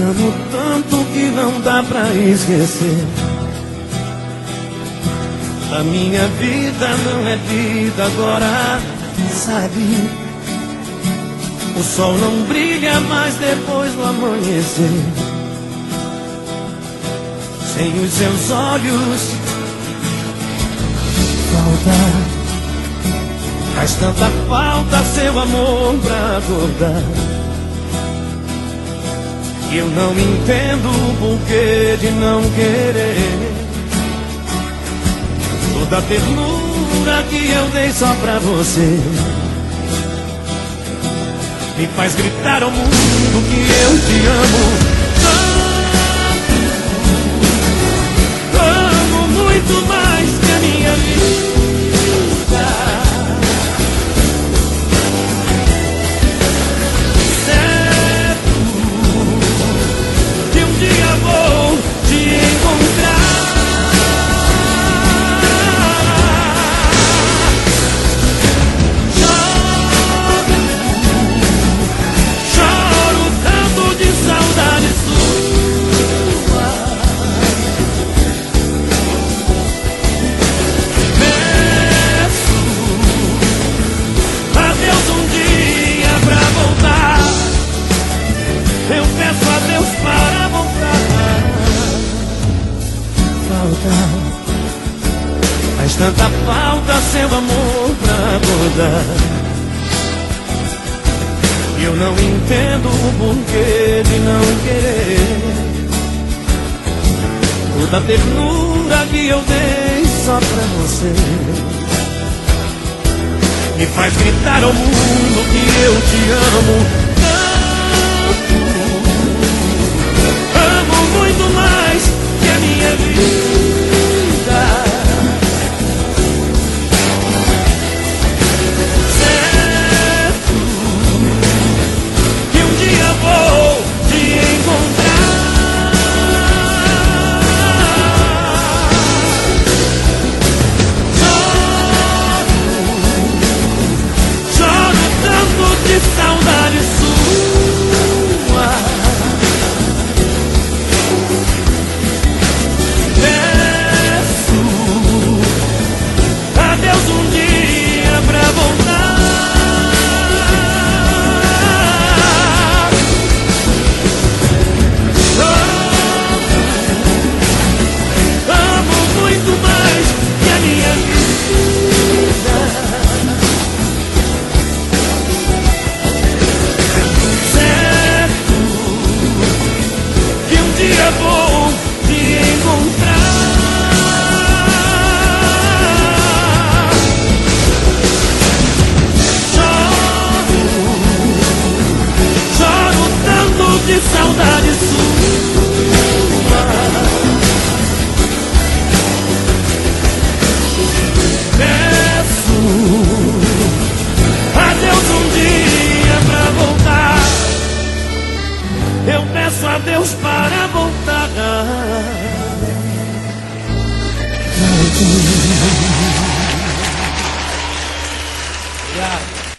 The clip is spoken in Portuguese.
amo tanto que não dá pra esquecer. A minha vida não é vida agora, sabe? O sol não brilha mais depois do amanhecer. Sem os seus olhos faz tanta falta seu amor pra acordar. Eu não entendo o porquê de não querer toda a ternura que eu dei só pra você. Me faz gritar ao mundo que eu te amo tanto, amo muito mais que a minha vida. Certo que um dia vou te encontrar. Faz tanta falta seu amor pra acordar. Eu não entendo o porquê de não querer toda a ternura que eu dei só pra você. Me faz gritar ao mundo que eu te amo tanto, amo muito mais